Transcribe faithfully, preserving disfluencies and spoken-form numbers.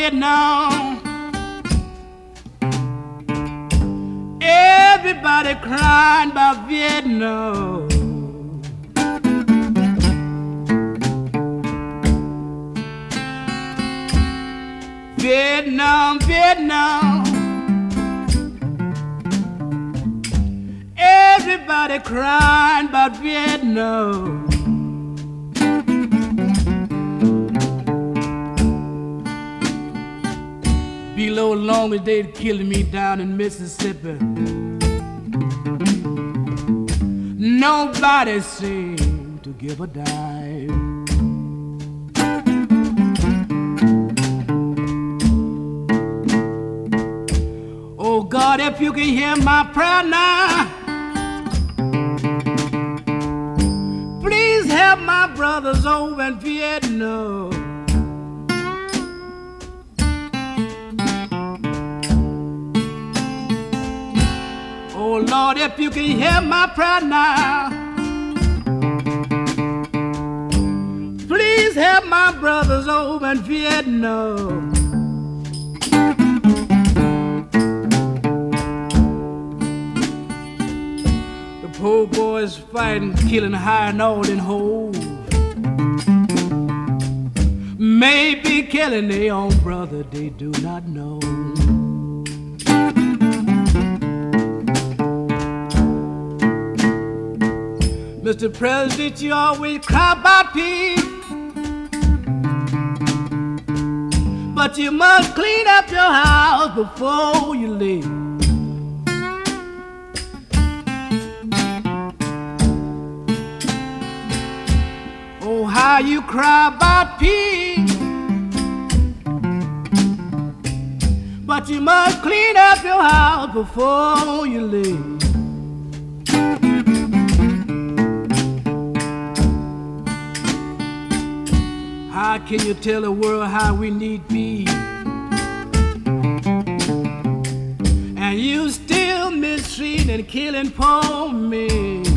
Vietnam. Everybody crying about Vietnam. Vietnam, Vietnam. Everybody crying about Vietnam. Below long as they'd killing me down in Mississippi, nobody seemed to give a dime. Oh God, if you can hear my prayer now, please help my brothers over in Vietnam. Oh Lord, if you can hear my prayer now, please help my brothers over in Vietnam. The poor boys fighting, killing, hiring all in holes, maybe killing their own brother they do not know. Mister President, you always cry about peace, but you must clean up your house before you leave. Oh, how you cry about peace, but you must clean up your house before you leave. How can you tell the world how we need peace, and you still mistreating and killing poor men?